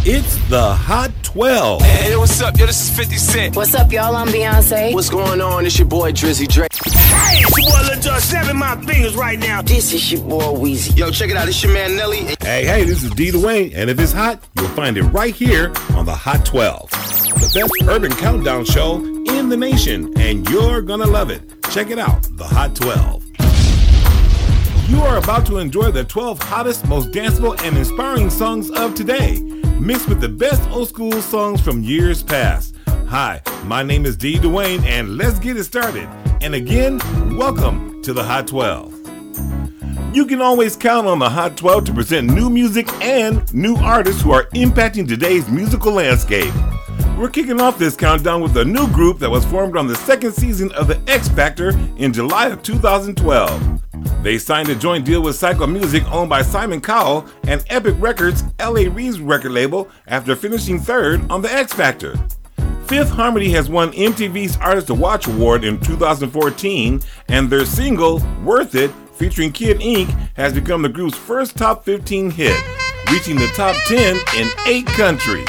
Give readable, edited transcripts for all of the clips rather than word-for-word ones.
It's the Hot 12. Hey, what's up? Yo, this is 50 Cent. What's up, y'all? I'm Beyonce. What's going on? It's your boy Drizzy Drake. Hey, it's your boy Lil Jon. Snapping my fingers right now. This is your boy Weezy. Yo, check it out. It's your man Nelly. Hey, this is D. Dwayne, and if it's hot, you'll find it right here on the Hot 12. The best urban countdown show in the nation, and you're gonna love it. Check it out, the Hot 12. You are about to enjoy the 12 hottest, most danceable, and inspiring songs of today, mixed with the best old school songs from years past. Hi, my name is D. Dwayne, and let's get it started. And again, welcome to the Hot 12. You can always count on the Hot 12 to present new music and new artists who are impacting today's musical landscape. We're kicking off this countdown with a new group that was formed on the second season of The X Factor in July of 2012. They signed a joint deal with Psycho Music, owned by Simon Cowell, and Epic Records, L.A. Reid's record label, after finishing third on The X Factor. Fifth Harmony has won MTV's Artist to Watch Award in 2014, and their single, Worth It, featuring Kid Ink, has become the group's first top 15 hit, reaching the top 10 in 8 countries.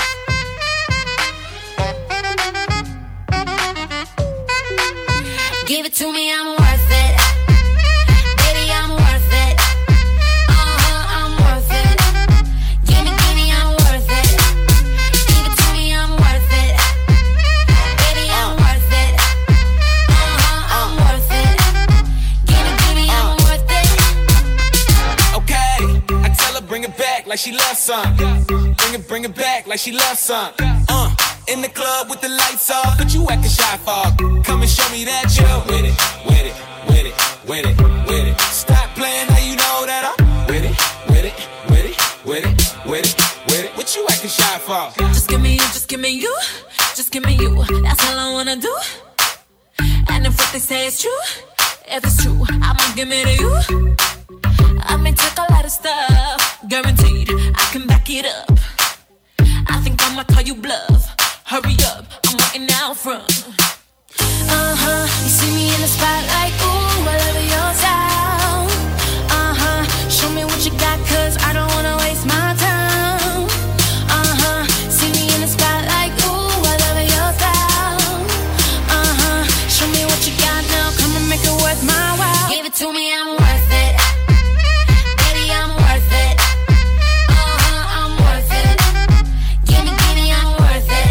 Give it to me, I'm worth it. Baby, I'm worth it. I'm worth it. Give me, I'm worth it. Give it to me, I'm worth it. Baby, I'm worth it. I'm worth it. Give me, I'm worth it. Okay, I tell her bring it back like she loves some. Bring it back like she loves some. In the club with the lights off, but you acting shy for. Come and show me that you're with it, with it, with it, with it, with it. Stop playing, how you know that I'm with it, with it, with it, with it, with it, with it. What you acting shy for? Just give me you, just give me you, just give me you. That's all I wanna do. And if what they say is true, if it's true, I'ma give it to you. I may take a lot of stuff, guaranteed I can back it up. I think I'ma call you bluff. Hurry up, I'm waiting out front. You see me in the spotlight, ooh, I love your style. Show me what you got, cause I don't wanna waste my time. See me in the spotlight, ooh, I love your style. Show me what you got now, come and make it worth my while. Give it to me, I'm worth it. Baby, I'm worth it. I'm worth it. Give me, I'm worth it.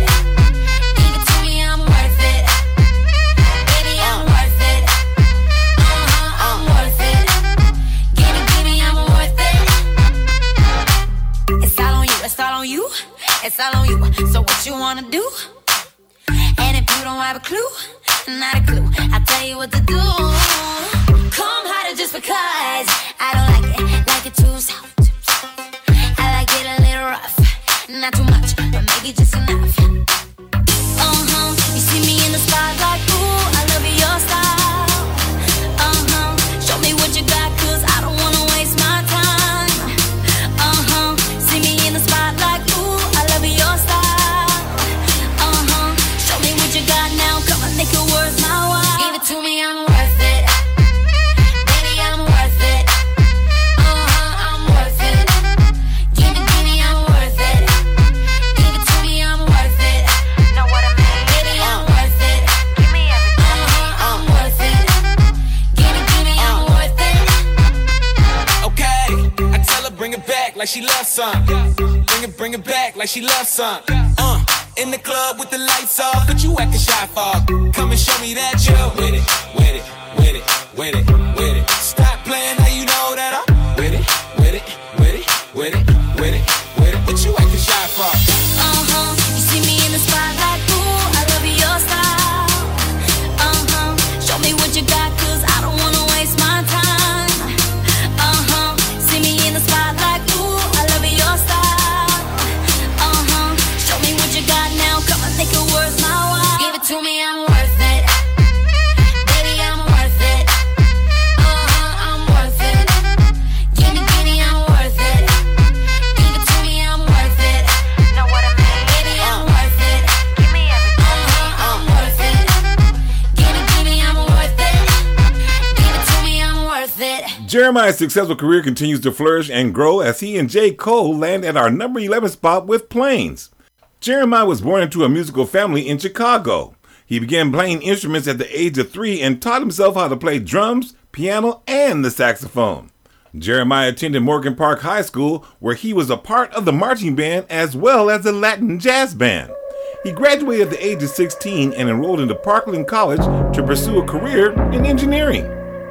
It's all on you, so what you wanna do? And if you don't have a clue, not a clue, I'll tell you what to do. Come harder just because I don't like it too soft. I like it a little rough, not too much, but maybe just enough. You see me in the spotlight, ooh, I love your style. Show me what you got, cause I don't wanna waste my time. See me in the spotlight, ooh, your style. Show me what you got now. Come on, make it worth my while. Give it to me, I'm worth it. Baby, I'm worth it. I'm worth it. Give me, I'm worth it. Give it to me, I'm worth it. Know what I mean? Baby, I'm worth it. Give me everything. I'm worth it. Give me, I'm worth it. Okay, I tell her bring it back like she loves some. Bring it back like she loves some. In the club with the lights off, but you acting shy for. Come and show me that you're with it, with it, with it, with it, with it. Stop playing, how you know that I'm with it, with it, with it, with it, with it, with it. What you acting shy for? You see me in the spotlight, ooh, I love your style. Show me what you got, cause I don't wanna waste my time. See me in the spotlight, ooh, I love your style. Make it worth my while. Give it to me, I'm worth it. Baby, I'm worth it. I'm worth it. Give me, I'm worth it. Give it to Jeremiah's successful career continues to flourish and grow as he and J. Cole land at our number 11 spot with Planes. Jeremiah was born into a musical family in Chicago. He began playing instruments at the age of 3 and taught himself how to play drums, piano, and the saxophone. Jeremiah attended Morgan Park High School, where he was a part of the marching band as well as the Latin jazz band. He graduated at the age of 16 and enrolled into Parkland College to pursue a career in engineering.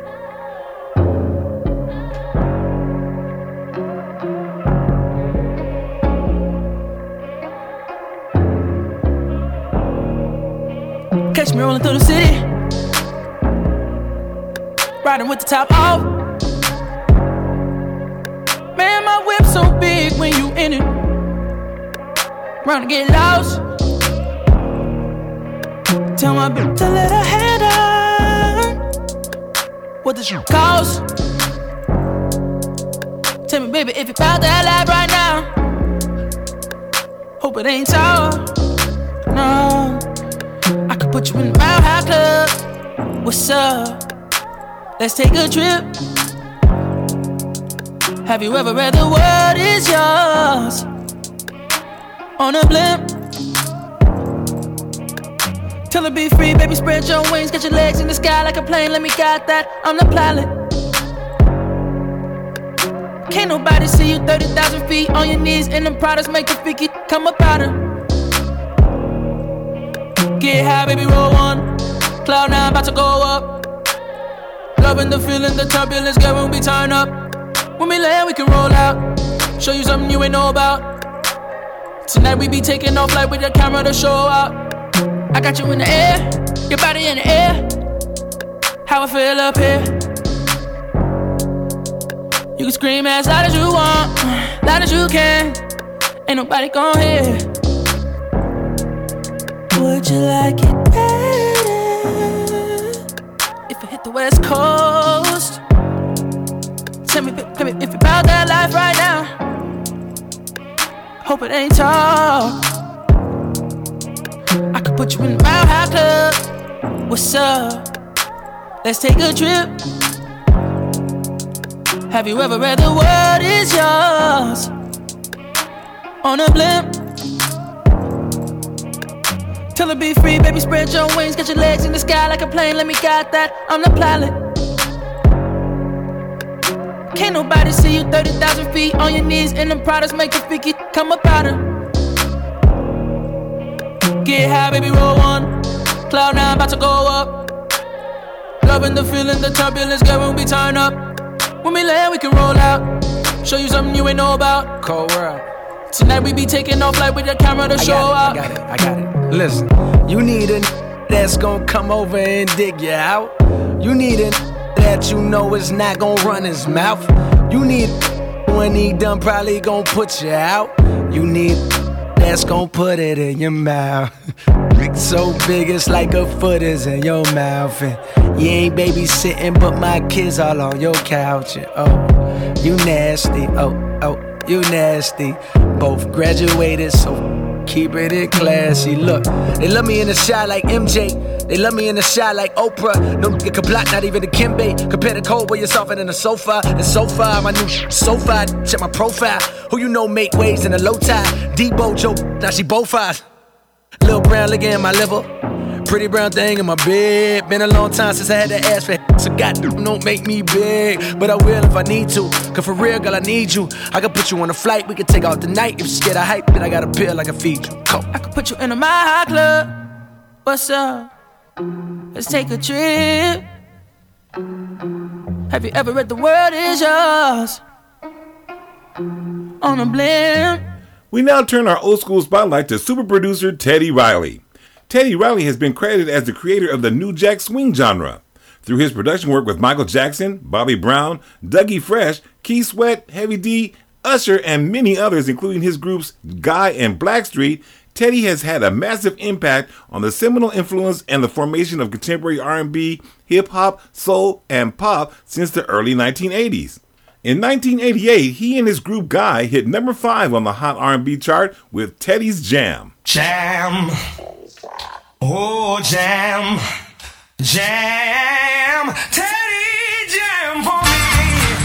Catch me rolling through the city, riding with the top off. Man, my whip so big when you in it. Run to get lost. Tell my bitch to let her head down. What does it cost? Tell me, baby, if you found that life right now. Hope it ain't sour. No, I could put you in the Mile High Club. What's up? Let's take a trip. Have you ever read The World Is Yours on a blimp? Tell her be free, baby, spread your wings. Get your legs in the sky like a plane. Let me guide that, I'm the pilot. Can't nobody see you 30,000 feet on your knees. And them products make you freaky, come up out her. Get high, baby, roll one. Cloud 9 about to go up. Loving the feeling, the turbulence, girl, when we turn up. When we land, we can roll out. Show you something you ain't know about. Tonight we be taking off like with the camera to show out. I got you in the air, your body in the air. How I feel up here. You can scream as loud as you want, loud as you can. Ain't nobody gon' hear. Would you like it better if I hit the West Coast? Tell me if you bout that life right now. Hope it ain't tall. I could put you in the Mile High Club. What's up? Let's take a trip. Have you ever read The World Is Yours on a blimp? Tell her be free, baby, spread your wings. Get your legs in the sky like a plane. Let me guide that, I'm the pilot. Can't nobody see you 30,000 feet on your knees. And them products make you freaky, come up out her. Get high, baby, roll one. Cloud 9 about to go up. Loving the feeling, the turbulence, girl, when we turn up. When we land, we can roll out. Show you something you ain't know about. Cold world. Tonight we be taking off like with the camera to show out. I got it. Listen, you need a that's gonna come over and dig you out. You need a that you know is not gonna run his mouth. You need when he done probably gonna put you out. You need that's gonna put it in your mouth. So big it's like a foot is in your mouth. And you ain't babysitting but my kids all on your couch. And oh, you nasty, oh, you nasty. Both graduated, so keep it in classy. Look, they love me in the shot like MJ. They love me in the shot like Oprah. No nigga can block, not even the Kimbe. Compare the cold where you're softer than the sofa. And so far, my new sofa. Check my profile. Who you know make waves in a low tide? Debo, Joe, now she both eyes. Lil' brown liquor in my liver. Pretty brown thing in my bed. Been a long time since I had to ask for so goddamn don't make me big. But I will if I need to. Cause for real, girl, I need you. I can put you on a flight, we can take out the night. If you're scared of hype, then I got a pill I can feed you. Go. I could put you in a Mile High Club. What's up? Let's take a trip. Have you ever read The World Is Yours on a blimp? We now turn our old school spotlight to super producer Teddy Riley. Teddy Riley has been credited as the creator of the New Jack Swing genre. Through his production work with Michael Jackson, Bobby Brown, Dougie Fresh, Keith Sweat, Heavy D, Usher, and many others, including his groups Guy and Blackstreet, Teddy has had a massive impact on the seminal influence and the formation of contemporary R&B, hip-hop, soul, and pop since the early 1980s. In 1988, he and his group Guy hit number 5 on the Hot R&B chart with Teddy's Jam. Jam, oh jam, jam, Teddy jam for me.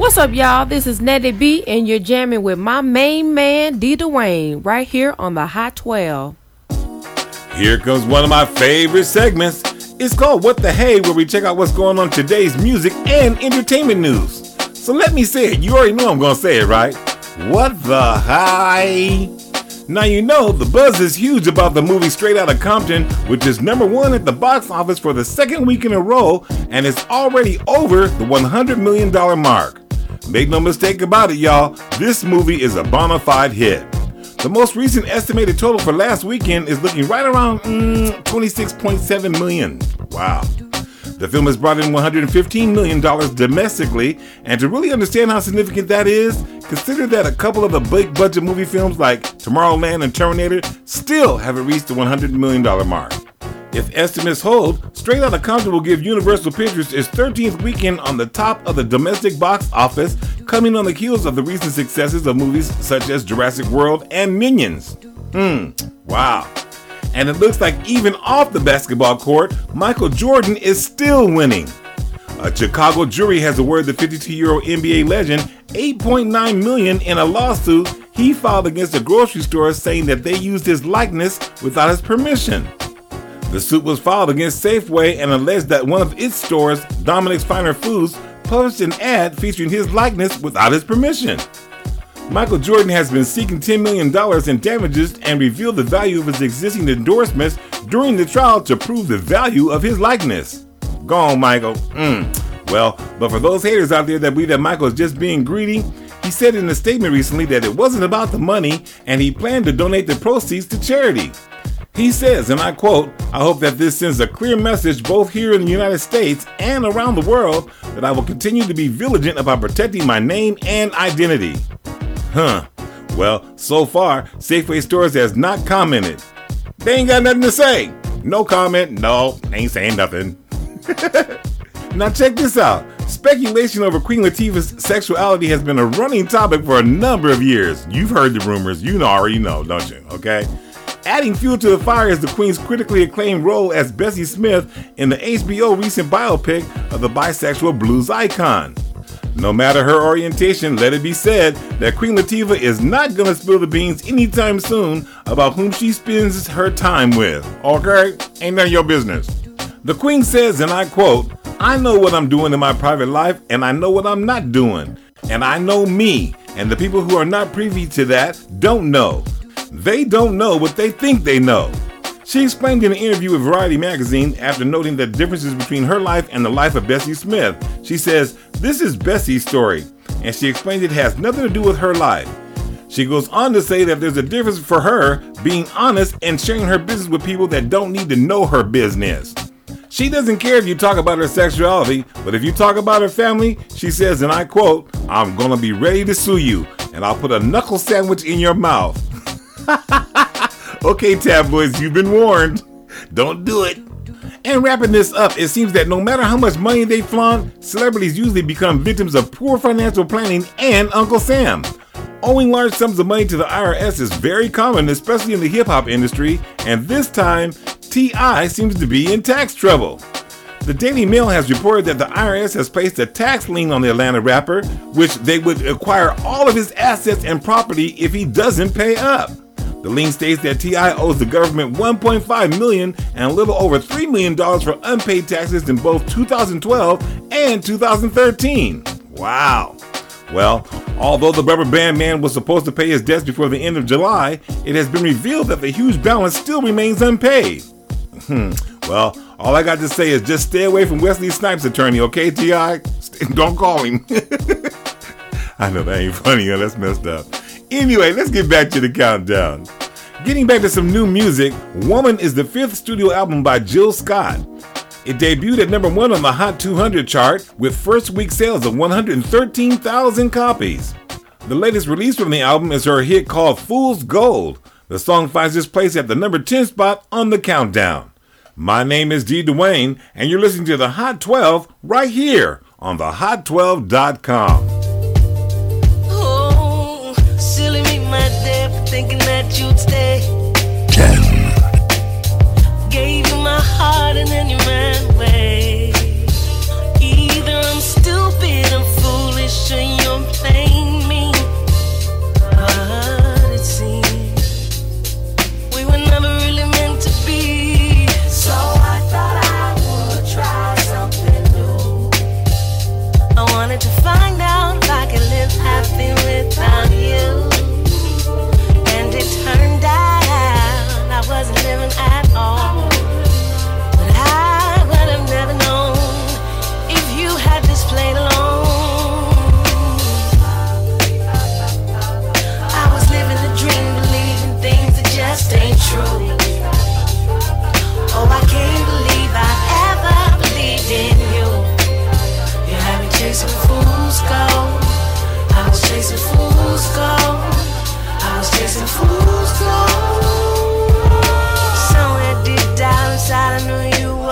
What's up, y'all? This is Nettie B, and you're jamming with my main man, D. Dwayne, right here on the Hot 12. Here comes one of my favorite segments. It's called What the Hey, where we check out what's going on in today's music and entertainment news. So let me say it. You already know I'm going to say it, right? What the hi? Now you know the buzz is huge about the movie Straight Outta Compton, which is #1 at the box office for the second week in a row, and it's already over the $100 million mark. Make no mistake about it, y'all, this movie is a bona fide hit. The most recent estimated total for last weekend is looking right around $26.7 million. Wow. The film has brought in $115 million domestically, and to really understand how significant that is, consider that a couple of the big budget movie films like Tomorrowland and Terminator still haven't reached the $100 million mark. If estimates hold, Straight Outta Compton will give Universal Pictures its 13th weekend on the top of the domestic box office, coming on the heels of the recent successes of movies such as Jurassic World and Minions. Wow. And it looks like even off the basketball court, Michael Jordan is still winning. A Chicago jury has awarded the 52-year-old NBA legend $8.9 million in a lawsuit he filed against a grocery store saying that they used his likeness without his permission. The suit was filed against Safeway and alleged that one of its stores, Dominic's Finer Foods, published an ad featuring his likeness without his permission. Michael Jordan has been seeking $10 million in damages and revealed the value of his existing endorsements during the trial to prove the value of his likeness. Go on, Michael. Well, but for those haters out there that believe that Michael is just being greedy, he said in a statement recently that it wasn't about the money and he planned to donate the proceeds to charity. He says, and I quote, "I hope that this sends a clear message both here in the United States and around the world that I will continue to be vigilant about protecting my name and identity." Well, so far, Safeway Stores has not commented. They ain't got nothing to say. No comment. No, ain't saying nothing. Now check this out. Speculation over Queen Latifah's sexuality has been a running topic for a number of years. You've heard the rumors. You already know, don't you? Okay? Adding fuel to the fire is the Queen's critically acclaimed role as Bessie Smith in the HBO recent biopic of the bisexual blues icon. No matter her orientation, let it be said that Queen Latifah is not going to spill the beans anytime soon about whom she spends her time with. Okay? Ain't none of your business. The Queen says, and I quote, "I know what I'm doing in my private life, and I know what I'm not doing. And I know me, and the people who are not privy to that don't know. They don't know what they think they know." She explained in an interview with Variety magazine after noting the differences between her life and the life of Bessie Smith. She says, "This is Bessie's story," and she explained it has nothing to do with her life. She goes on to say that there's a difference for her being honest and sharing her business with people that don't need to know her business. She doesn't care if you talk about her sexuality, but if you talk about her family, she says, and I quote, "I'm gonna be ready to sue you, and I'll put a knuckle sandwich in your mouth." Okay, tabloids, you've been warned. Don't do it. And wrapping this up, it seems that no matter how much money they flaunt, celebrities usually become victims of poor financial planning and Uncle Sam. Owing large sums of money to the IRS is very common, especially in the hip-hop industry, and this time, T.I. seems to be in tax trouble. The Daily Mail has reported that the IRS has placed a tax lien on the Atlanta rapper, which they would acquire all of his assets and property if he doesn't pay up. The lien states that T.I. owes the government $1.5 million and a little over $3 million for unpaid taxes in both 2012 and 2013. Wow. Well, although the Rubber Band Man was supposed to pay his debts before the end of July, it has been revealed that the huge balance still remains unpaid. Well, all I got to say is just stay away from Wesley Snipes' attorney, okay, T.I.? Don't call him. I know that ain't funny, huh? That's messed up. Anyway, let's get back to the countdown. Getting back to some new music, Woman is the 5th studio album by Jill Scott. It debuted at #1 on the Hot 200 chart with first week sales of 113,000 copies. The latest release from the album is her hit called Fool's Gold. The song finds its place at the #10 spot on the countdown. My name is D. Dwayne, and you're listening to the Hot 12 right here on thehot12.com. Thinking that you'd stay. 10. Gave you my heart and then you ran away. Either I'm stupid, I'm foolish, or you're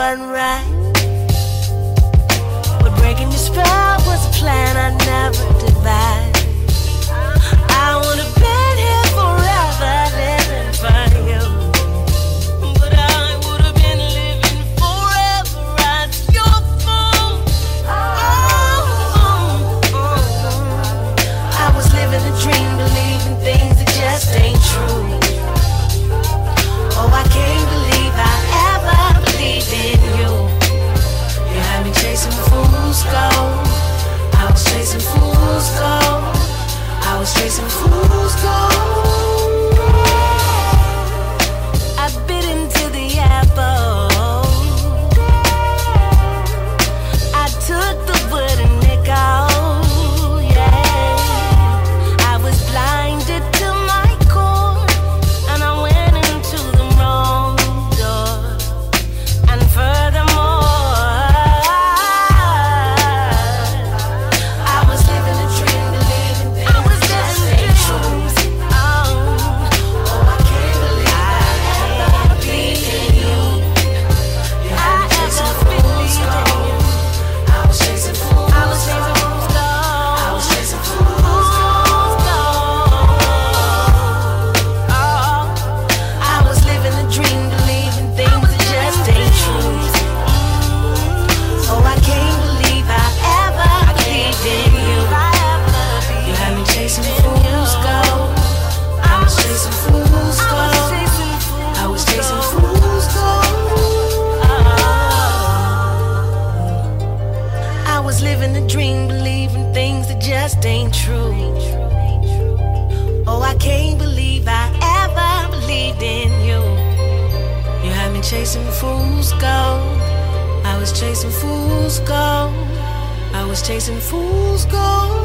wasn't right. But breaking your spell was a plan I never devised. I would have been here forever living for you, but I would have been living forever at your phone. I was living a dream, believing things that just ain't true. Oh, I can't believe I ever believed in you. You had me chasing fool's gold. I was chasing fool's gold. I was chasing fool's gold. I bit into the apple. I took the wooden nickel. Yeah, I was blinded to my core, and I went into the wrong door. And furthermore, I was living a dream, believing things I was just ain't true. Oh, I can't believe I ever believed in you. You had me chasing fool's gold. I was chasing fool's gold. I was chasing fool's gold. I was living a dream, believing things that just ain't true. Oh, I can't believe I ever believed in you. You had me chasing fool's gold. I was chasing fool's gold. I was chasing fool's gold. I was living a dream, believing things that just ain't true. Oh, I can't believe I ever believed in you. You had me chasing fool's gold. I was chasing fool's gold. I was chasing fool's gold.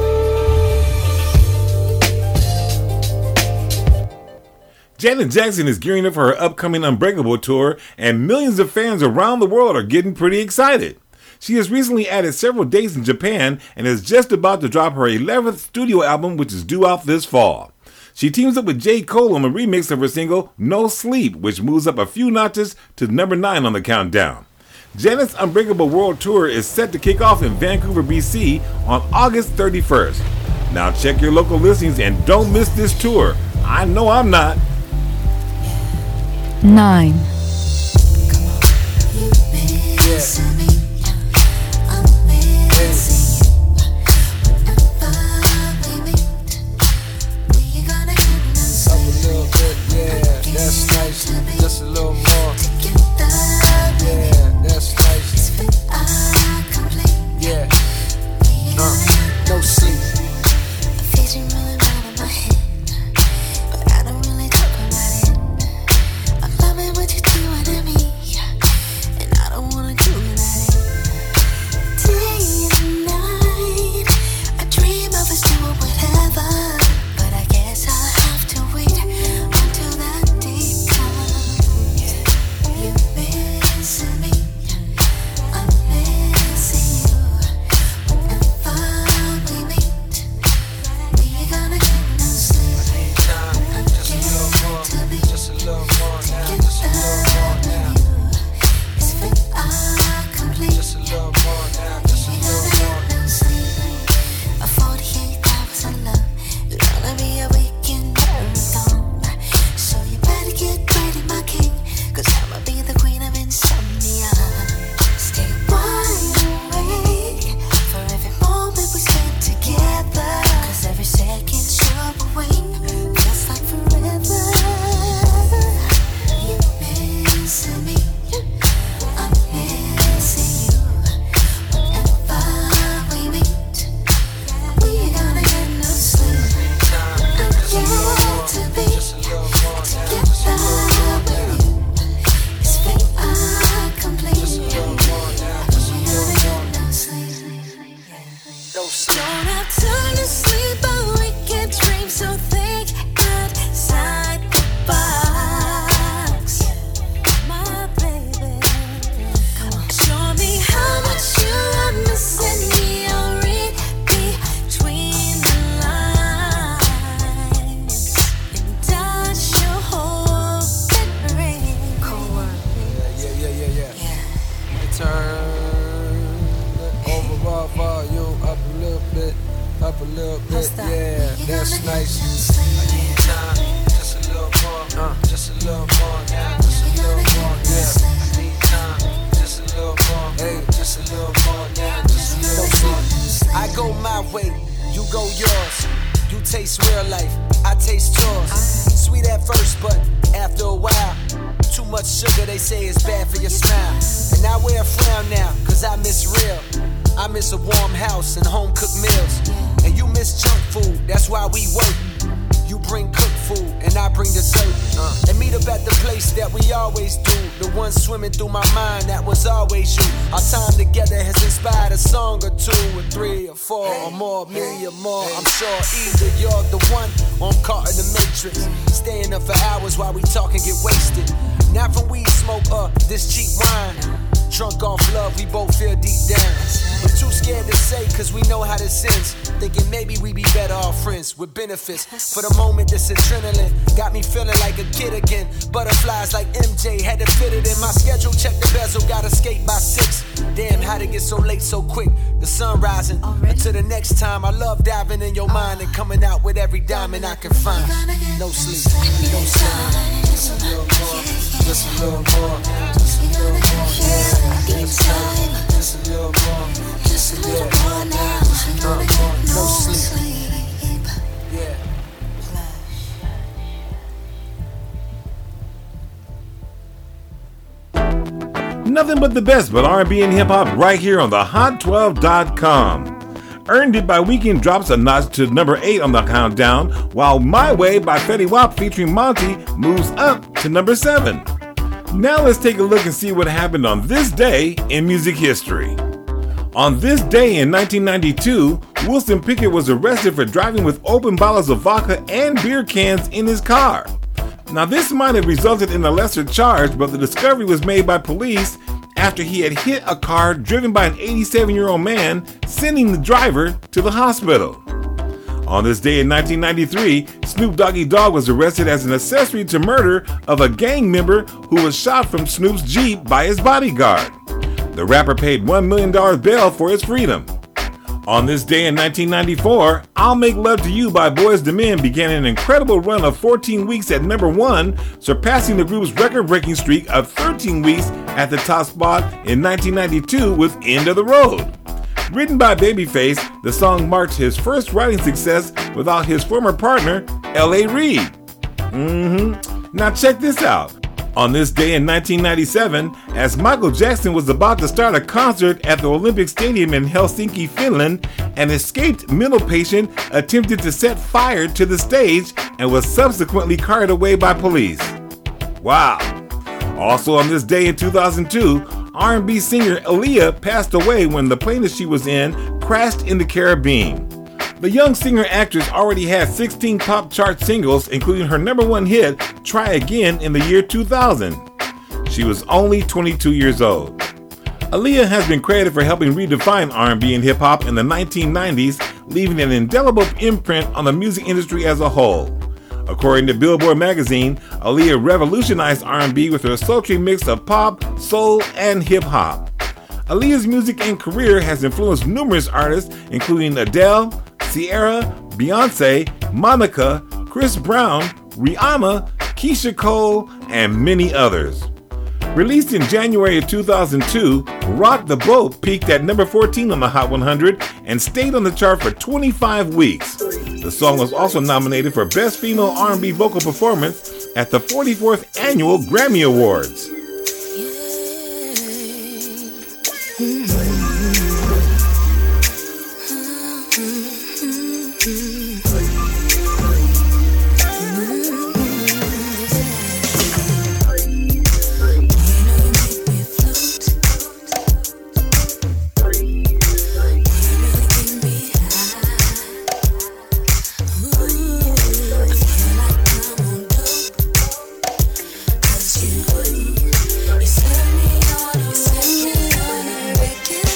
Janet Jackson is gearing up for her upcoming Unbreakable tour, and millions of fans around the world are getting pretty excited. She has recently added several dates in Japan and is just about to drop her 11th studio album, which is due out this fall. She teams up with J. Cole on the remix of her single No Sleep, which moves up a few notches to number 9 on the countdown. Janet's Unbreakable World Tour is set to kick off in Vancouver, BC on August 31st. Now check your local listings and don't miss this tour. I know I'm not. 9. That's nice, just a little more. Yeah, that's nice. Yeah, no sleep. What you doing to me? And I don't wanna do that. turn the overall volume up a little bit, yeah, that's nice. I need time, just a little more, just a little more now, just a little more, yeah. I need time, just a little more, hey, just a little more now, just a little more. I go my way, you go yours. You taste real life, I taste yours. Sweet at first, but after a while, too much sugar, they say it's bad for your smile. And I wear a frown now, cause I miss real. I miss a warm house and home cooked meals. And you miss junk food, that's why we wait. You bring cooked food, and I bring dessert. And meet up at the place that we always do. The one swimming through my mind, that was always you. Our time together has inspired a song or two, or three, or four, or more, me or more. I'm sure either you're the one, or I'm caught in the matrix. Staying up for hours while we talk and get wasted. Not from weed smoke or this cheap wine. Drunk off love, we both feel deep down. But too scared to say, cause we know how this ends. Thinking maybe we be better off friends with benefits. For the moment, this adrenaline got me feeling like a kid again. Butterflies like MJ, had to fit it in my schedule. Check the bezel, gotta skate by 6. Damn, how'd it get so late so quick? The sun rising. Until the next time, I love diving in your mind and coming out with every diamond I can find. No sleep, no sleep. Just a little more, just a little more, just a little more, yeah. Just a little more, just a little more now. Just a little more, no sleep. Yeah. Nothing but the best but R&B and hip hop right here on the Hot12.com. Earned It by Weekend drops a notch to number 8 on the countdown, while My Way by Fetty Wap featuring Monty moves up to number 7. Now let's take a look and see what happened on this day in music history. On this day in 1992, Wilson Pickett was arrested for driving with open bottles of vodka and beer cans in his car. Now this might have resulted in a lesser charge, but the discovery was made by police after he had hit a car driven by an 87-year-old man, sending the driver to the hospital. On this day in 1993, Snoop Doggy Dogg was arrested as an accessory to murder of a gang member who was shot from Snoop's Jeep by his bodyguard. The rapper paid $1 million bail for his freedom. On this day in 1994, I'll Make Love to You by Boyz II Men began an incredible run of 14 weeks at number 1, surpassing the group's record-breaking streak of 13 weeks at the top spot in 1992 with End of the Road. Written by Babyface, the song marked his first writing success without his former partner, L.A. Reid. Now check this out. On this day in 1997, as Michael Jackson was about to start a concert at the Olympic Stadium in Helsinki, Finland, an escaped mental patient attempted to set fire to the stage and was subsequently carried away by police. Wow. Also on this day in 2002, R&B singer Aaliyah passed away when the plane that she was in crashed in the Caribbean. The young singer-actress already had 16 pop chart singles, including her number 1 hit, Try Again, in the year 2000. She was only 22 years old. Aaliyah has been credited for helping redefine R&B and hip-hop in the 1990s, leaving an indelible imprint on the music industry as a whole. According to Billboard magazine, Aaliyah revolutionized R&B with her sultry mix of pop, soul, and hip-hop. Aaliyah's music and career has influenced numerous artists, including Adele, Ciara, Beyonce, Monica, Chris Brown, Rihanna, Keisha Cole, and many others. Released in January of 2002, Rock the Boat peaked at number 14 on the Hot 100 and stayed on the chart for 25 weeks. The song was also nominated for Best Female R&B Vocal Performance at the 44th Annual Grammy Awards. You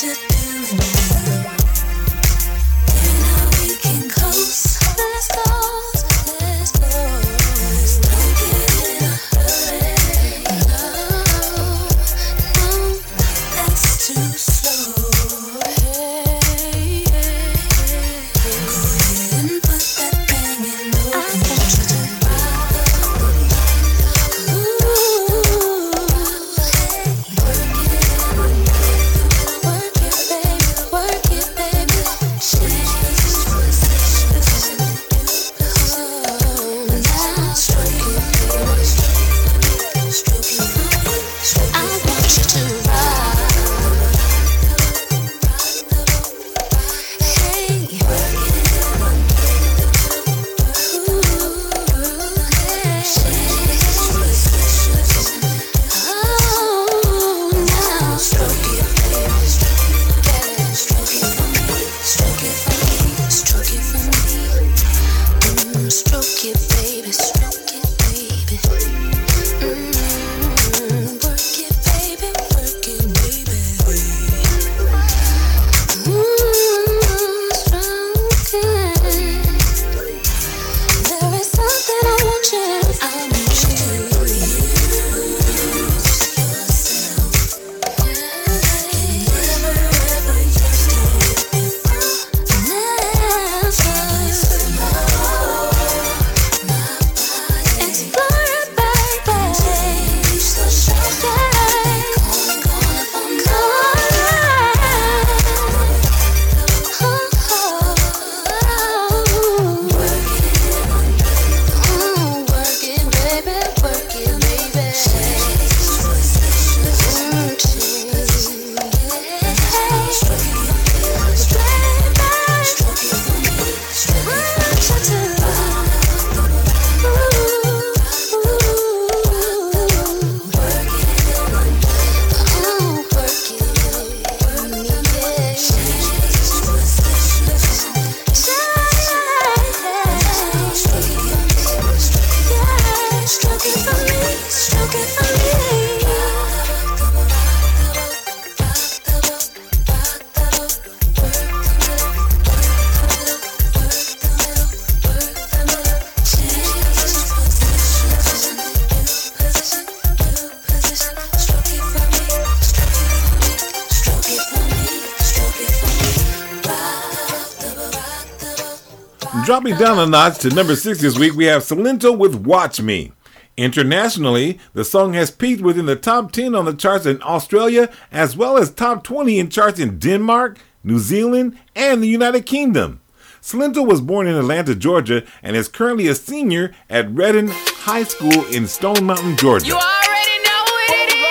Dropping down a notch to number 6 this week, we have Salento with Watch Me. Internationally, the song has peaked within the top 10 on the charts in Australia, as well as top 20 in charts in Denmark, New Zealand, and the United Kingdom. Salento was born in Atlanta, Georgia, and is currently a senior at Redden High School in Stone Mountain, Georgia. You already know what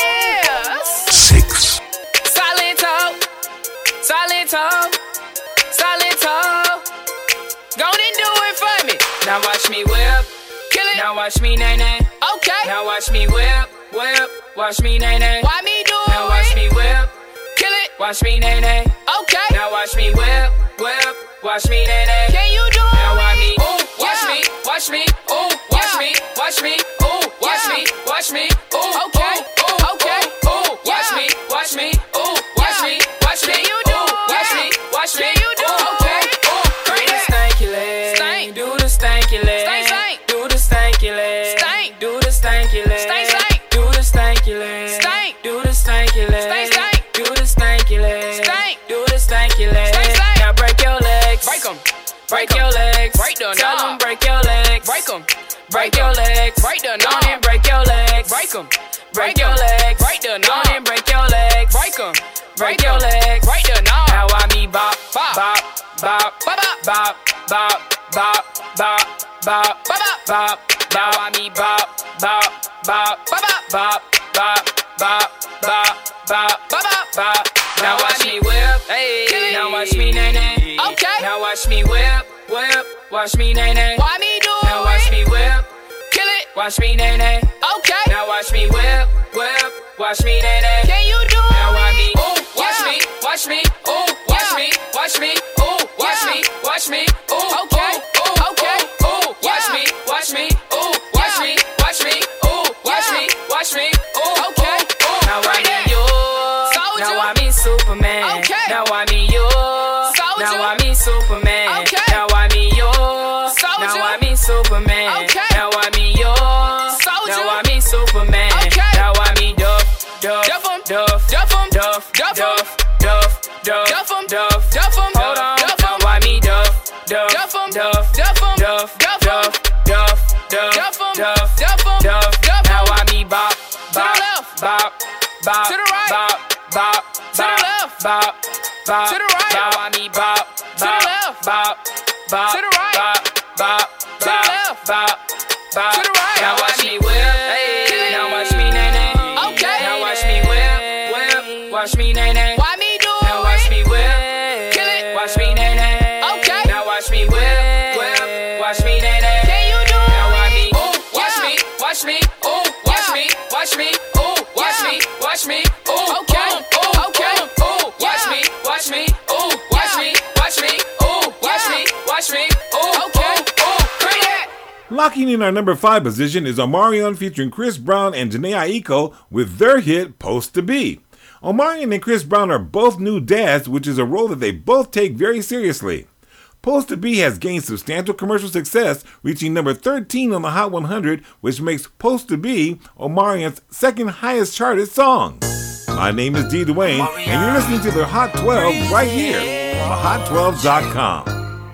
it is. 6. Salento, Salento, Salento. Go and do it for me. Now watch me whip, kill it. Now watch me nay nay. Okay. Now watch me whip, whip. Watch me nay nay. Why me do it? Now watch me whip, kill it. Watch me nay nay. Okay. Now watch me whip, whip. Watch me nay nay. Can you do it? Now watch me, ooh, watch me, watch me, ooh, watch me, watch me, ooh, watch me, watch me, ooh, okay, ooh, okay, ooh, watch me, watch me, ooh, watch me, watch me. Can you do it? Watch me, watch me. Can you do it? Okay. Do the stanky leg. Stank, stank. Do the stanky leg. Stank. Do the stanky leg. Stank, stank. Do the stanky leg. Stank. Do the stanky leg. Stank, stank. Do the stanky leg. Stank. Do the stanky leg. Stank, stank. Now break your legs. Break them. Break your legs. Break them. Tell them break your legs. Break them. Break your legs. Break them. On and break your legs. Break them. Break your legs. Break them. On and break your legs. Break them. Break your legs. Break them. Now I me bop, bop, bop, bop, bop, bop. Bop, bop, bop, bop, bop, bop. I me bop, bop, bop, bop, bop, bop, bop, bop, bop, bop, bop. Now watch me whip, hey. Now watch me nay nay. Okay. Now watch me whip, whip. Watch me nay nay. Why me do it? Now watch me whip, kill it. Watch me nay nay. Okay. Now watch me whip, whip. Watch me nay nay. Can you do it? Now watch me, ooh, watch me, watch me, ooh, watch me, watch me, ooh, watch me, watch me, ooh, okay. Watch me, watch me, ooh, watch me, watch me, ooh, watch me, watch me, ooh, okay. Now I need you, now I mean Superman. Okay. bop, to the right, bop, bop, to the left, bop, bop, to the right, now watch me bop, to the left, bop, bop, to the right, bop, to the left, bop, bop, to the right. Now watch me whip, now watch me nay nay. Okay. Now watch me whip, watch me nay nay. Why me do it? Now watch me whip, kill it. Watch me nay nay. Okay. Now watch me whip, watch me nay nay. Can you do it? Now watch me, ooh, watch me, watch me, ooh, watch me, watch me, ooh, watch me, watch me, ooh, okay, ooh, okay, ooh, watch me, watch me, ooh, watch me, watch me, ooh, watch me, watch me, ooh, okay, ooh, bring it. Locking in our number 5 position is Omarion featuring Chris Brown and Jhené Aiko with their hit Post to Be. Omarion and Chris Brown are both new dads, which is a role that they both take very seriously. Post to Be has gained substantial commercial success, reaching number 13 on the Hot 100, which makes Post to Be Omarion's second highest charted song. My name is D. Dwayne, and you're listening to the Hot 12 right here on hot12.com.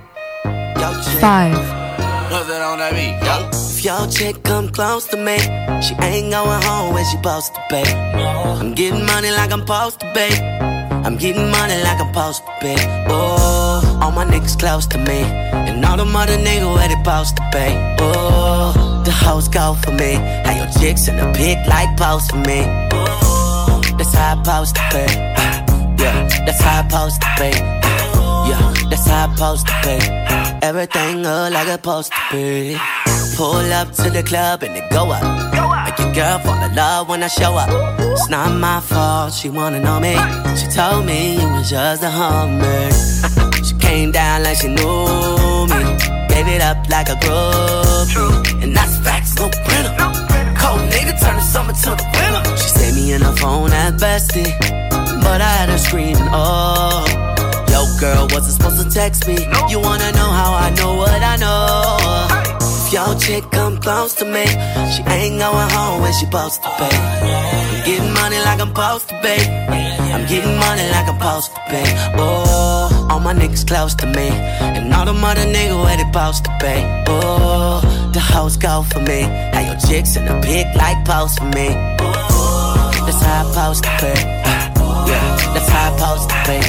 5. What's that on that beat? If your chick come close to me, she ain't going home when she supposed to be. I'm getting money like I'm supposed to be. I'm getting money like I'm supposed to be. Oh, all my niggas close to me, and all them other niggas where they supposed to be. Oh, the hoes go for me. How your chicks in the pit like post for me. Oh, that's how I supposed to be. Yeah, that's how I supposed to be. Yeah, that's how I supposed to be. Everything look like it's supposed to be. Pull up to the club and it go up. Make your girl fall in love when I show up. It's not my fault, she wanna know me. She told me it was just a hummer. She came down like she knew me. Gave it up like a groupie. And that's facts, no printer. Cold nigga turn the summer to the winter. She saved me in her phone at bestie, but I had her screaming, oh. Yo, girl, wasn't supposed to text me. You wanna know how I know what I know? If your chick come close to me, she ain't going home when she supposed to be. I'm getting money like I'm supposed to be. I'm getting money like I'm supposed to be. Oh, all my niggas close to me, and all them other niggas where they supposed to be. Oh, the hoes go for me. How your chicks in the pit like post for me. Oh, that's how I supposed to be. Yeah, that's how I supposed to be.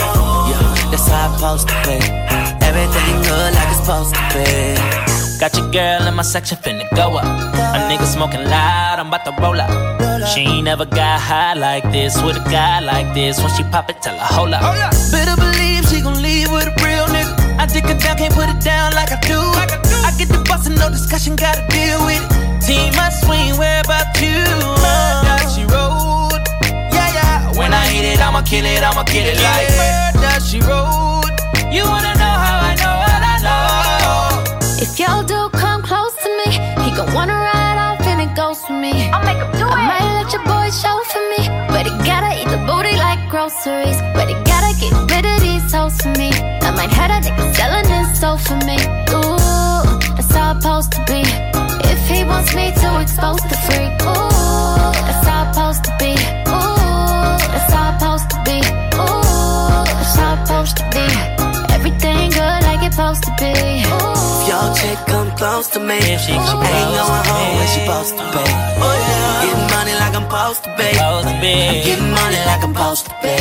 That's how I'm supposed to be. Everything good like it's supposed to be. Got your girl in my section, finna go up. A nigga smoking loud, I'm about to roll up. She ain't never got high like this with a guy like this. When she pop it, tell her, hold up. Better believe she gon' leave with a real nigga. I dick her down, can't put it down like I do. I get the bustin', no discussion, gotta deal with it. Team, I swing, where about you? Murder, she rolled. Yeah. When I hit it, I'ma kill it like murder, she rolled. You wanna know how I know what I know? If your dude come close to me, he gon' wanna ride off and it goes for me. I'll make him do it. I might let your boy show for me, but he gotta eat the booty like groceries. But he gotta get rid of these hoes for me. I might have a nigga selling his soul for me. Ooh, that's how I'm supposed to be. If he wants me to expose the freak, ooh, that's how I'm supposed to be. Ooh, that's how I'm supposed to be. Ooh, that's how I'm supposed to be. Everything good like it's supposed to be. Ooh. If your chick come close to me, she ain't going home when she supposed to be. Getting money like I'm supposed to be. I'm getting money like I'm supposed to be.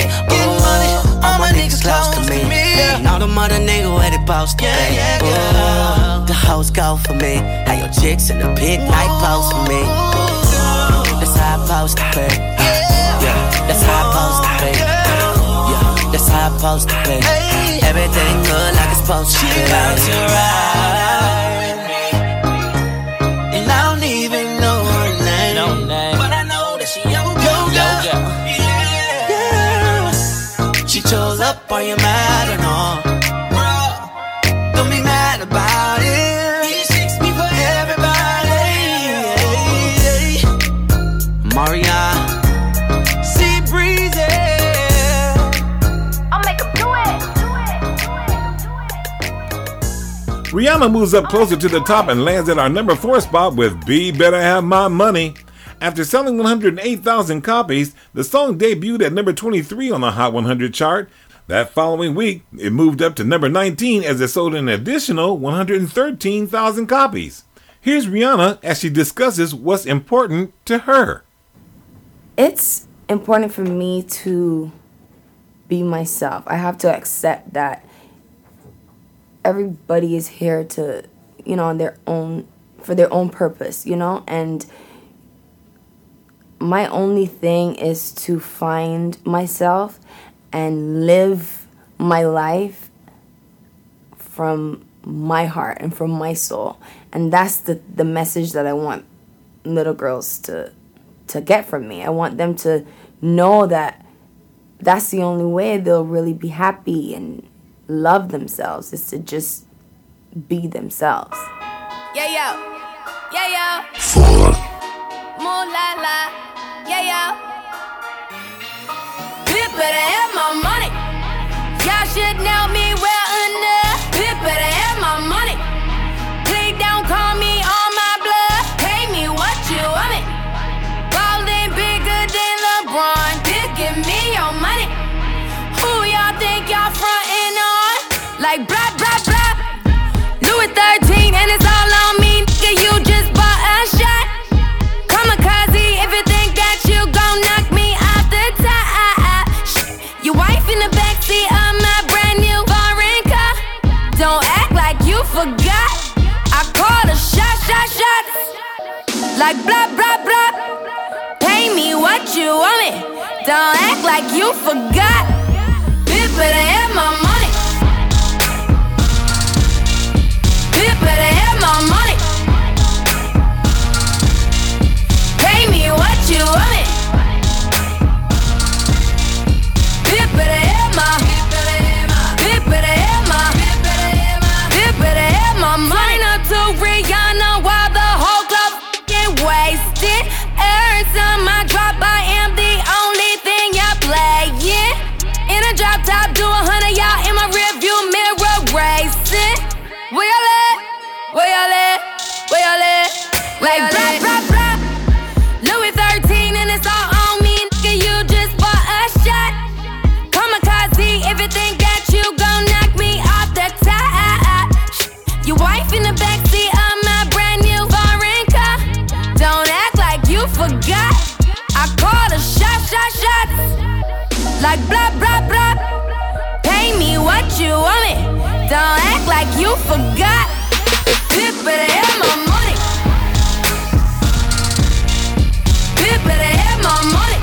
All my niggas close to me, and all them other niggas where they supposed to be. The hoes go for me. How your chicks in the pit like post for me. That's how I'm supposed to be. Yeah, that's how I'm supposed to be. Yeah, that's how I'm supposed to be. Everything good like it's supposed to be. She about to ride, and I don't even know her name, but I know that she your girl. Yeah. She chose up, are you mad or no? Don't be mad about it. He shakes me for everybody. Marion, Sea Breezy. I'll make him do it. Rihanna moves up closer to the top and lands at our number 4 spot with Be Better Have My Money. After selling 108,000 copies, the song debuted at number 23 on the Hot 100 chart. That following week, it moved up to number 19 as it sold an additional 113,000 copies. Here's Rihanna as she discusses what's important to her. It's important for me to be myself. I have to accept that everybody is here to, on their own, for their own purpose, and my only thing is to find myself and live my life from my heart and from my soul. And that's the message that I want little girls to get from me. I want them to know that that's the only way they'll really be happy and love themselves, is to just be themselves. Yeah, yo. Yeah, yo. Mooh la la. Yeah, yo. Bit better have my money. Y'all should know me well enough. Bit better have my money. Please don't call me on my blood. Pay me what you want me. Ballin' bigger than LeBron. Just give me your money. Who y'all think y'all frontin' on? Like blah, blah, blah. Louis 13 and it's all on me. Nigga, you just bought a shot. Kamikaze if you think that you gon' knock me off the top. Your wife in the backseat of my brand new foreign car. Don't act like you forgot. I called a shot. Like blah, blah, blah. Pay me what you want me. Don't act like you forgot. Bitch better have my money. Bitch better have my money. Pay me what you want me. Bitch better have my. Bitch better have my. Bitch better have my money. Up to Rihanna while the whole club f***ing wasted. Every time I drop, I am the only thing y'all playing. In a drop top, do 100, y'all in my rearview mirror racing. Where y'all at? Where y'all at? Where y'all at? Like blah, blah, blah. Louis 13 and it's all on me. Nigga, you just bought a shot. Kamikaze if you think that you gon' knock me off the top. Your wife in the backseat of my brand new foreign car. Don't act like you forgot. I called a shot. Like blah, blah, blah. Pay me what you want me. Don't act like you forgot. Bitch better have my money. Bitch better have my money.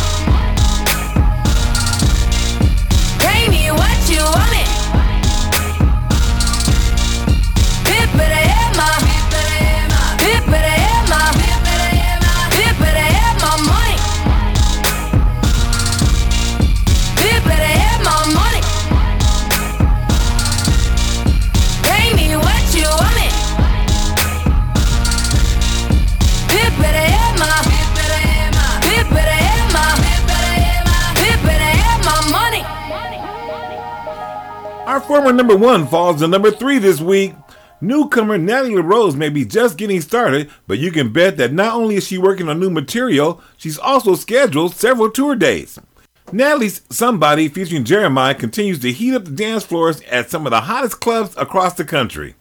Pay me what you want me. Bitch better have my. Bitch better have my. Bitch better have my money. Bitch better have my money. Pay me what you want me. Bitch better have my. Bitch better have my. Bitch better have my money. Our former number one falls to number 3 this week. Newcomer Natalie LaRose may be just getting started, but you can bet that not only is she working on new material, she's also scheduled several tour dates. Natalie's Somebody featuring Jeremiah continues to heat up the dance floors at some of the hottest clubs across the country.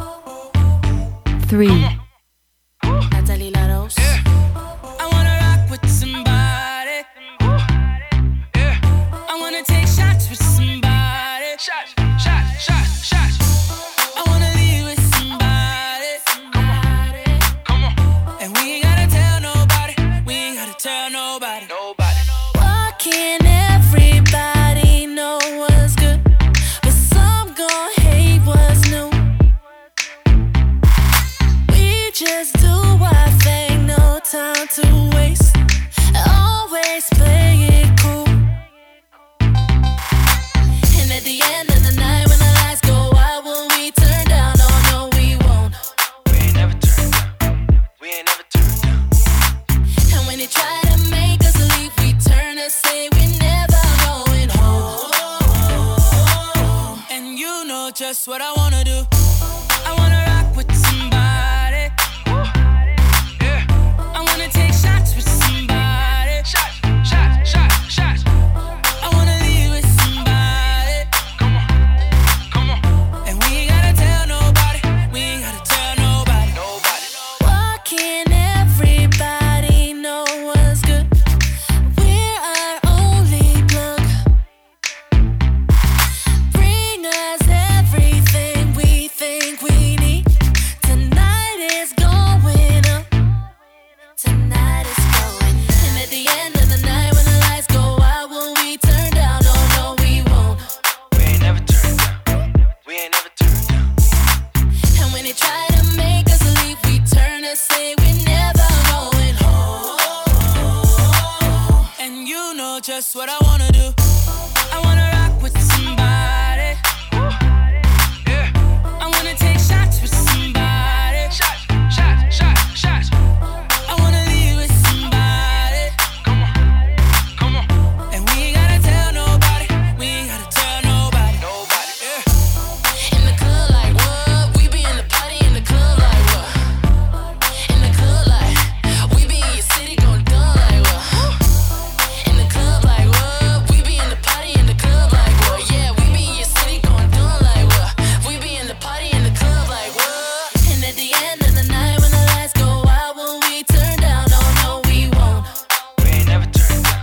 3. Natalie LaRose. I wanna rock with somebody. I wanna take shots with somebody. Shots. I wanna leave with somebody. Come on. And we ain't gotta tell nobody. Why can't everybody know what's good, but some gon' hate what's new? We just do our thing, no time to waste. Always play it cool. And at the end of the night, when the lights go out, will we turn down? Oh no, we won't. We ain't never turned down. And when they try to make us leave, we turn and say we're never going home. And you know just what I wanna do. I wanna rock with somebody. I wanna take shots with somebody. Shots. I wanna leave with somebody. Come on. And we ain't gotta tell nobody. Why can't everybody know what's good? We're our know just what I wanna do. I wanna rock with somebody. Yeah. I wanna take shots with somebody. Shots. I wanna leave with somebody. Come on. And we ain't gotta tell nobody. Yeah. In the club like what? We be in the party in the club like what? In the club like we be in your city gon' done like what? In the club like what? We be in the party in the club like what? Yeah, we be in your city gon' done like what? We be in the party in the club like what? And at the end of the night when the lights go out, when we turn down, oh no we won't. We ain't never turned down.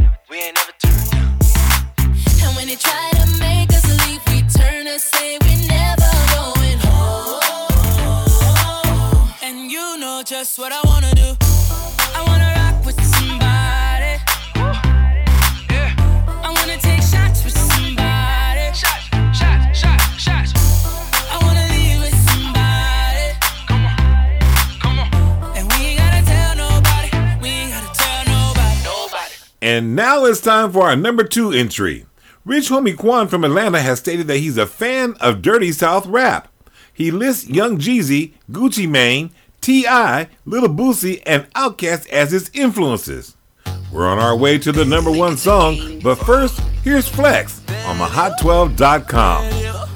And when they try to make us leave, we turn and say we never going home. And you know just what I wanna do. I wanna rock with somebody. Yeah. I wanna take shots with somebody. Shots. I wanna leave with somebody. Come on. And we ain't gotta tell nobody. And now it's time for our number 2 entry. Rich Homie Quan from Atlanta has stated that he's a fan of Dirty South rap. He lists Young Jeezy, Gucci Mane, T.I., Lil Boosie, and Outkast as his influences. We're on our way to the number 1 song, but first, here's Flex on thehot12.com.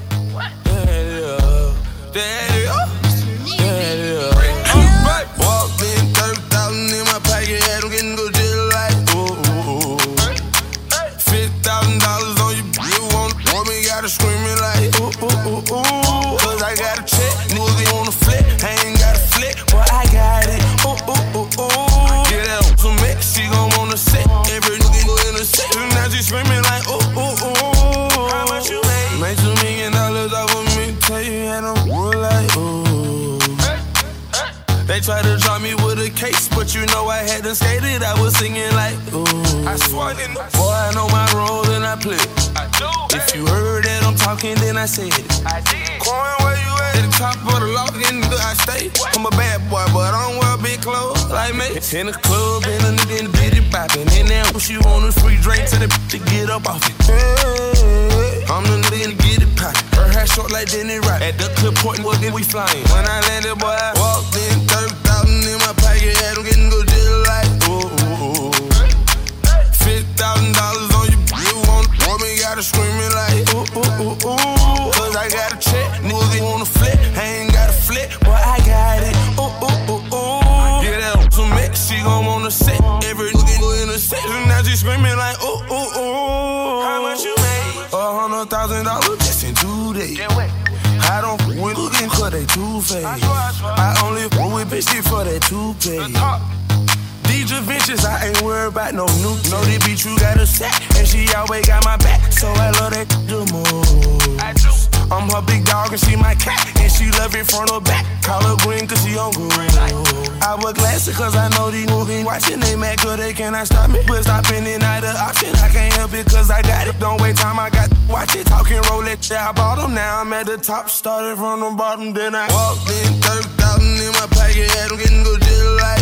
Walked in, 30,000 in my pocket, had them getting good just like $50,000 on you, you want me, gotta screaming like cause I got a check, niggas on the flip, I ain't got a flip, but I got it, get out some mix, she gon' wanna sit, every nigga go in the set, now she screaming like how much you made $2 million off of me, tell you had them roll like They tried to drop me with a case, but you know I hadn't skated. I was singing like, ooh. I swung in. Boy, I know my role and I play. I do. If you heard that I'm talking, then I said it. I did. Coin, where you at? At the top of the loft, in the I stay. I'm a bad boy, but I don't wear big clothes like me. In the club, and a nigga in the bitty bopping. And now she want a free drink to the to get up off it. Hey, I'm the nigga in the get it poppin'. Her hair short like Denny Rock. At the clip point, well, then we flying. When I landed, boy, I walked in, 30,000 in my pocket, had them getting good just like $50,000 on you, you want me, gotta screaming like cause I got a check, niggas wanna flip, I ain't got a flip, but I got it, get out some mix, she gon' wanna sit, every nigga go in the set, now she screaming like how much you made? $100,000 just in 2 days. I don't with looking cause they two-faced. I only with bitches for that toupee. These adventures, I ain't worried about no new. Know this bitch you got a set, and she always got my back, so I love that the most. I'm her big dog and she my cat, and she love it front or back. Call her green cause she on green. I wear glasses cause I know these movies watching. They mad cause they cannot stop me, but stopping it not an option. I can't help it cause I got it. Don't wait time, I got watch it. Talking Rolex, yeah, I bought them. Now I'm at the top, started from the bottom, then I walked in, 30,000 in my pocket, had them getting good just like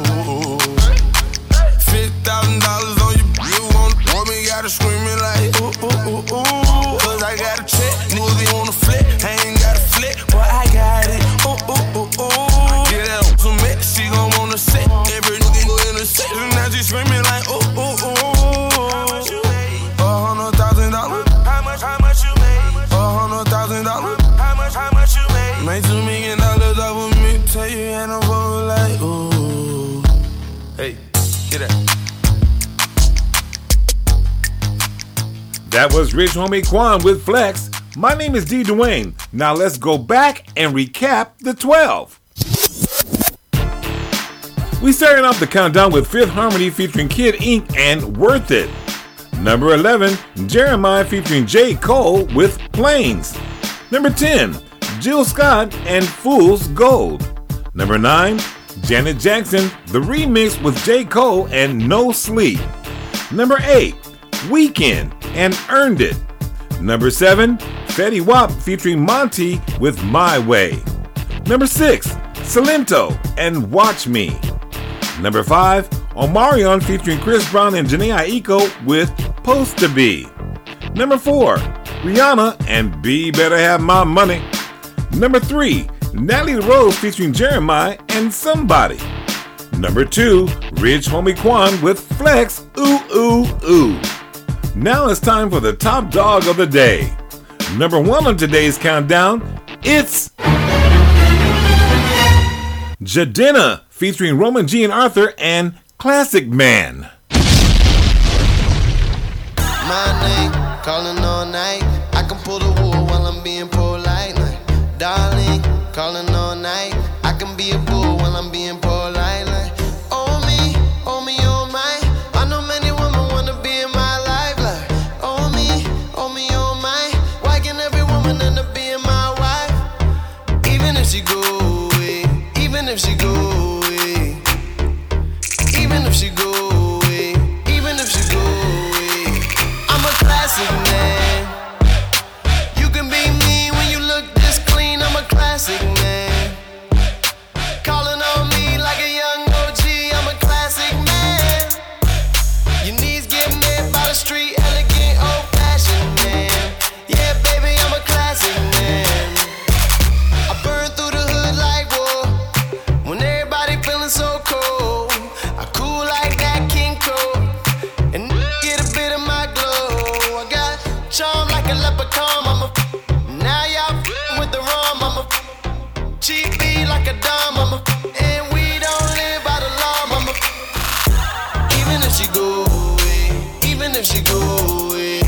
$50,000 on you, you want me, gotta screaming like cause I got a check, niggas wanna flip, I ain't got a flip, but I got it, get out some mix, she gon' wanna sit, every nigga go in the set, now she screaming like how much you made? $100,000, how much you made? $100,000, how much you made? Made $2 million off of me, tell you and I'm going like hey, get out. That was Rich Homie Quan with Flex. My name is D. Dwayne. Now let's go back and recap the 12. We started off the countdown with Fifth Harmony featuring Kid Ink and Worth It. Number 11, Jeremiah featuring J. Cole with Planes. Number 10, Jill Scott and Fool's Gold. Number 9, Janet Jackson, the remix with J. Cole and No Sleep. Number 8, Weeknd and Earned It. Number 7, Fetty Wap featuring Monty with My Way. Number 6, Salento and Watch Me. Number 5, Omarion featuring Chris Brown and Jhené Aiko with Supposed to Be. Number 4, Rihanna and Be Better Have My Money. Number 3, Natalie Rose featuring Jeremiah and Somebody. Number 2, Rich Homie Quan with Flex, Ooh Ooh Ooh. Now it's time for the top dog of the day. Number 1 on today's countdown, it's Jadena featuring Roman G and Arthur and Classic Man. My name, calling all night. I can pull the wool while I'm being polite. Like, darling, calling all night. I can be a bull while I'm being polite. Like, oh me, oh my. I know many women wanna be in my life. Like, oh me, oh my. Why can every woman end up being my wife? Even if she go away, even if she go away, even if she go away, even if she go away, I'm a classic man. You can be me when you look this clean. I'm a classic man. Calling on me like a young OG. I'm a classic man. Your knees get met by the street, elegant, old-fashioned man. Yeah, baby, I'm a classic man. I burn through the hood like war. When everybody feeling so cold, I cool like that King Cole. And get a bit of my glow. I got charm like a leprechaun. I'm a now y'all with the rum. I'm a cheap beat like a dumb. I'm a and we don't live by the law. I'm a even if she go away, even if she go away,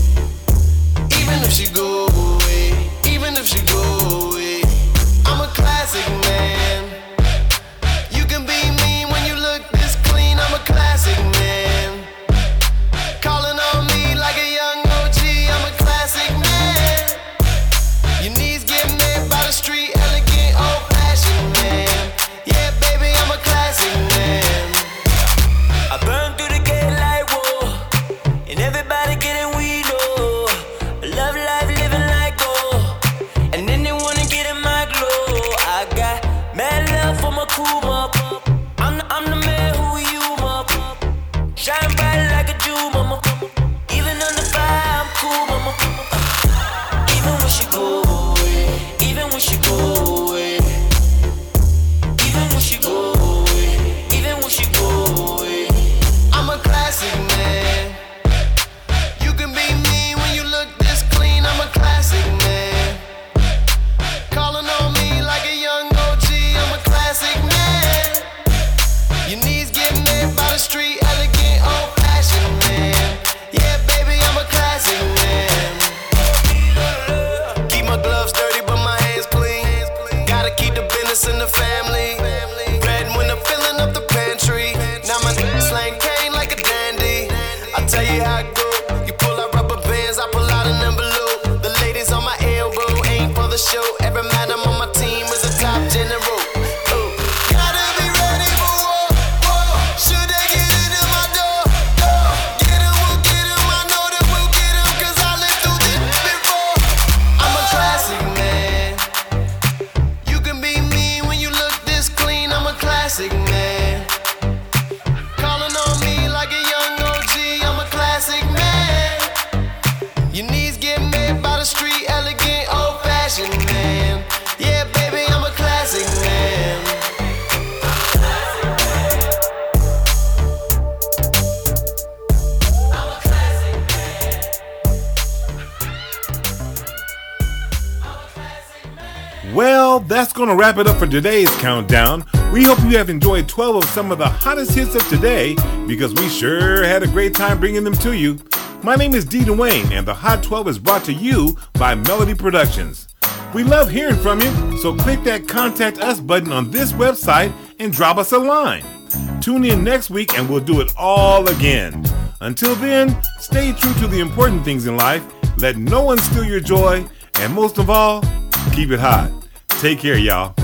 even if she go away, even if she go away, I'm a classic man. You can be me when you look this clean. I'm a classic man. Calling on me like a young OG. I'm a classic man. Your knees get met by the street, elegant, old-fashioned man. Yeah, baby, I'm a classic man. I burn through the gate like whoa, and everybody getting weed, oh. I love life, living like gold, and then they wanna get in my glow. I got mad love for my crew, mama. I'm the man who you, mama. Shine bright like a Jew, mama. Even on the fire, I'm cool, mama. Even when she go away, even when she go away, even when she go away, even when she go away, I'm a classic man. You can be me when you look this clean. I'm a classic man. Calling on me like a young OG. I'm a classic man. Your knees get met by the street, elegant, old-fashioned man. Yeah, baby, I'm a classic man. Keep my gloves dirty, but my hands clean. Gotta keep the business in the family. Bread when I'm filling up the pantry. Now my slang cane like a dandy. I tell you how it go. You pull out rubber bands, I pull out an envelope. The ladies on my elbow ain't for the show. Every man I'm on my team is a top general. Gotta be ready for war. Should they get into my door? Get 'em, we'll get 'em. I know that we'll get 'em, 'cause I lived through this before. I'm a classic man. You can be me when you look this clean. I'm a classic man. Calling on me like a young OG. I'm a classic man. Your knees get met by the street, elegant, old-fashioned man. Yeah, baby, I'm a classic man. Well, that's going to wrap it up for today's countdown. We hope you have enjoyed 12 of some of the hottest hits of today, because we sure had a great time bringing them to you. My name is D. Dwayne, and the Hot 12 is brought to you by Melody Productions. We love hearing from you, so click that Contact Us button on this website and drop us a line. Tune in next week and we'll do it all again. Until then, stay true to the important things in life, let no one steal your joy, and most of all, keep it hot. Take care, y'all.